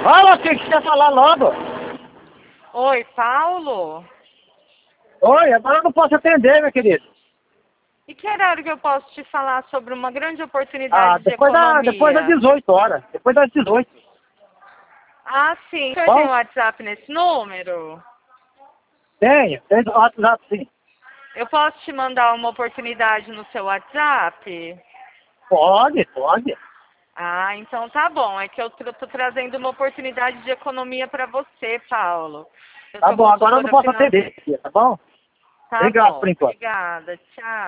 Fala, filho, que você quer falar logo? Oi, Paulo? Oi, agora eu não posso atender, meu querido. E que horário que eu posso te falar sobre uma grande oportunidade de Depois das economia? 18 horas. Depois das 18. Ah, sim. O senhor tem Bom, WhatsApp nesse número? tenho o WhatsApp sim. Eu posso te mandar uma oportunidade no seu WhatsApp? Pode. Ah, então tá bom. É que eu tô trazendo uma oportunidade de economia para você, Paulo. Eu Tá sou bom, agora eu não consultora posso financeira. atender, tá bom? Tá Obrigado bom. por enquanto. Obrigada. Tchau.